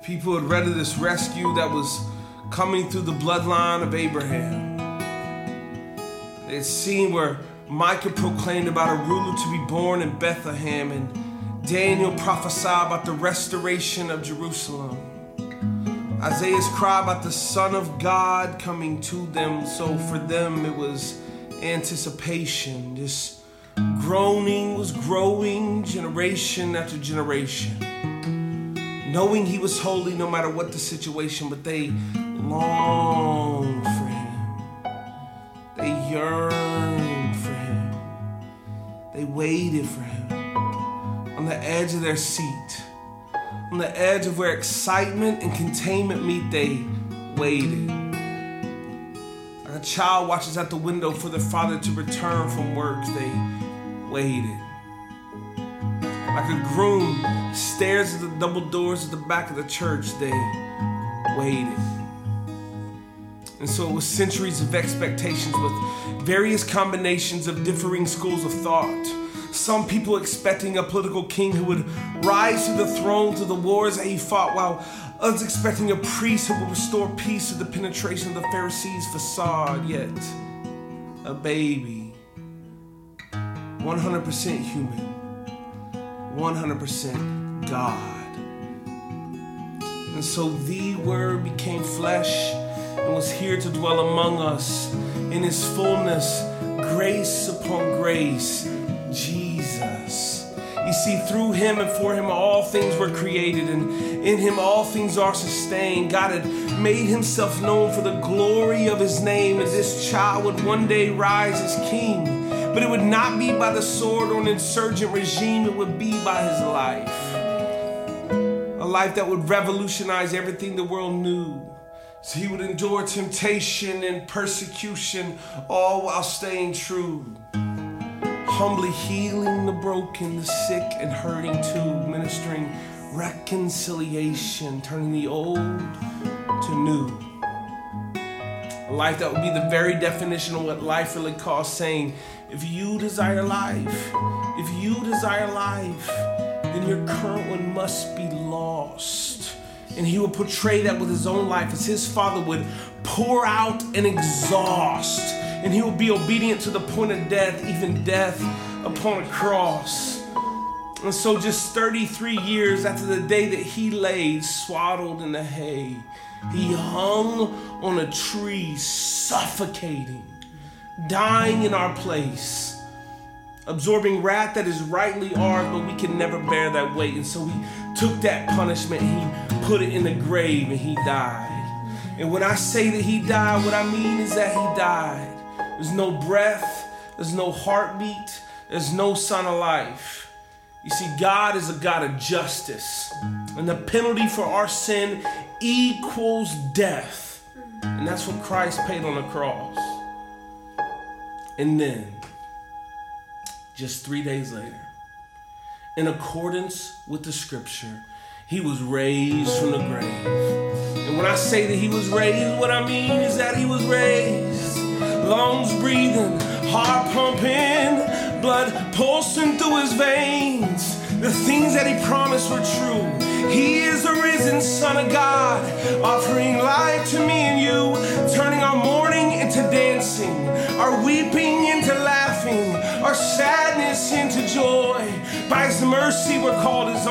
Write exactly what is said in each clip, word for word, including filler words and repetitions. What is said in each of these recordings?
People had read of this rescue that was coming through the bloodline of Abraham. They had seen where Micah proclaimed about a ruler to be born in Bethlehem, and Daniel prophesied about the restoration of Jerusalem. Isaiah's cry about the Son of God coming to them. So for them it was anticipation. This groaning was growing generation after generation, knowing he was holy no matter what the situation, but they longed for him. They yearned for him. They waited for him on the edge of their seat. On the edge of where excitement and containment meet, they waited. Like a child watches out the window for their father to return from work, they waited. Like a groom stares at the double doors at the back of the church, they waited. And so it was centuries of expectations with various combinations of differing schools of thought. Some people expecting a political king who would rise to the throne through the wars that he fought, while others expecting a priest who would restore peace to the penetration of the Pharisees' facade. Yet, a baby, one hundred percent human, one hundred percent God. And so the Word became flesh and was here to dwell among us in his fullness, grace upon grace. Jesus. You see, through him and for him all things were created, and in him all things are sustained. God had made himself known for the glory of his name, and this child would one day rise as king. But it would not be by the sword or an insurgent regime, it would be by his life. A life that would revolutionize everything the world knew. So he would endure temptation and persecution, all while staying true. Humbly healing the broken, the sick, and hurting too, ministering reconciliation, turning the old to new. A life that would be the very definition of what life really costs, saying, if you desire life, if you desire life, then your current one must be lost. And he would portray that with his own life as his father would pour out and exhaust. And he will be obedient to the point of death, even death upon a cross. And so just thirty-three years after the day that he lay swaddled in the hay, he hung on a tree, suffocating, dying in our place, absorbing wrath that is rightly ours, but we can never bear that weight. And so he took that punishment and he put it in the grave and he died. And when I say that he died, what I mean is that he died. There's no breath, there's no heartbeat, there's no sign of life. You see, God is a God of justice, and the penalty for our sin equals death. And that's what Christ paid on the cross. And then, just three days later, in accordance with the scripture, he was raised from the grave. And when I say that he was raised, what I mean is that he was raised. Lungs breathing, heart pumping, blood pulsing through his veins. The things that he promised were true. He is the risen Son of God, offering life to me and you, turning our mourning into dancing, our weeping into laughing, our sadness into joy. By his mercy we're called his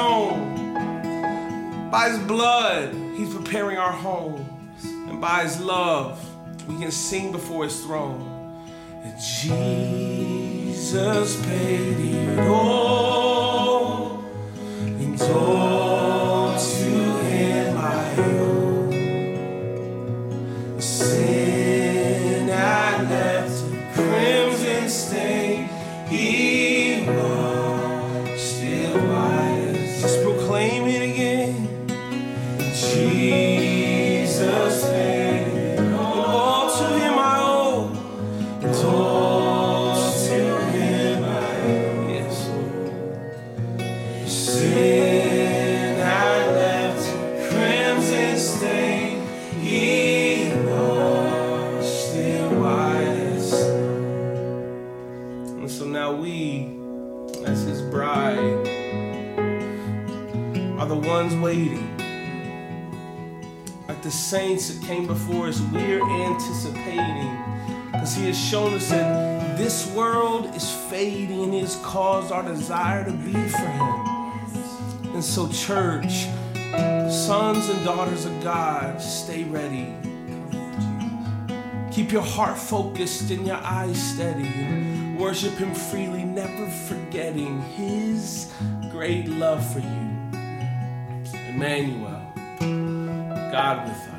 own. By his blood he's preparing our homes, and by his love we can sing before his throne. And Jesus paid it all, and all to him I owe. The sin I left a crimson stain, he washed it white. Just proclaim it again. And Jesus paid. Waiting, the saints that came before us, we're anticipating. Because he has shown us that this world is fading and he has caused our desire to be for him. And so, church, sons and daughters of God, stay ready. Keep your heart focused and your eyes steady. And worship him freely, never forgetting his great love for you. Emmanuel, God with us.